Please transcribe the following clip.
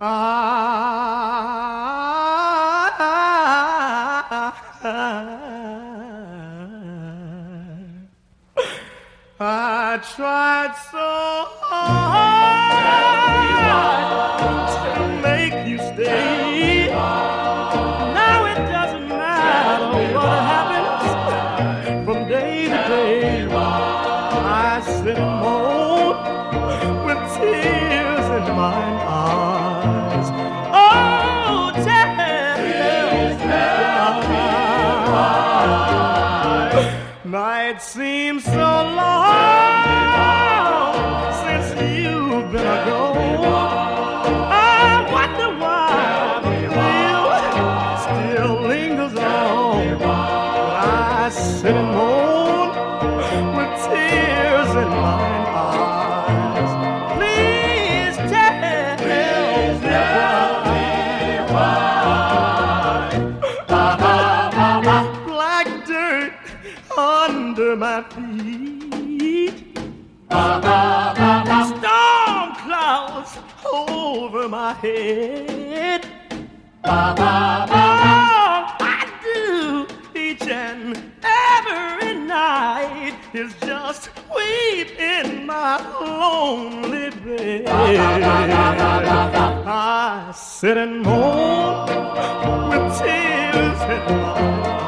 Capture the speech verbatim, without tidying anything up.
I tried so hard to make you stay. Now it doesn't matter what happens from day to day. I sit and moan with tears in my eyes. Oh, tell me why. Night seems so long since you've been gone. I wonder why the thrill still lingers on. I sit and moan with tears in my eyes. Please tell me why. Black dirt under my feet, storm clouds over my head. All I do each and every night is just weep in my lonely bed. I sit and moan with tears in my eyes.